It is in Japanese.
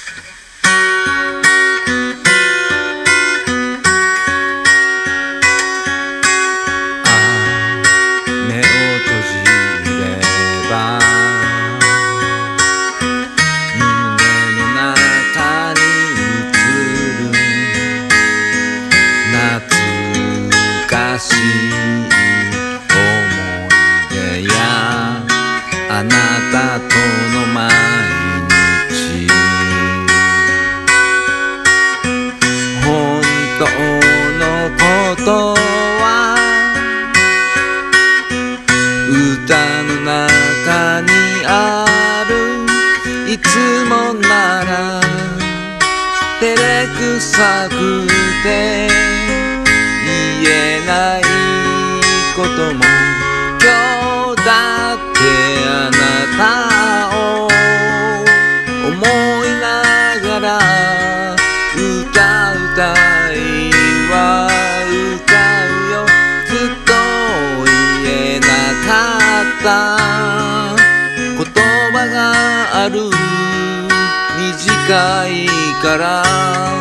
目を閉じれば胸の中に映る懐かしい思い出やあなたとの毎日、本当のことは歌の中にある。いつもなら照れくさくて言えないことも、今日だってあなたを思いながら歌いは歌うよ。ずっと言えなかった言葉がある。短いから